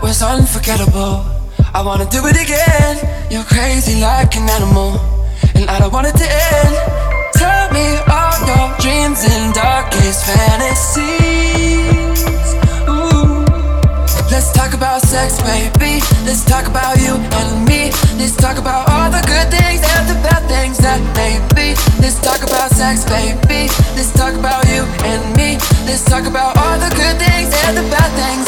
was unforgettable. I wanna do it again. You're crazy like an animal, and I don't want it to end. Tell me all your dreams and darkest fantasies. Ooh. Let's talk about sex, baby. Let's talk about you and me. Let's talk about all the good things and the bad things that may be. Let's talk about sex, baby. Let's talk about you and me. Let's talk about all the good things and the bad things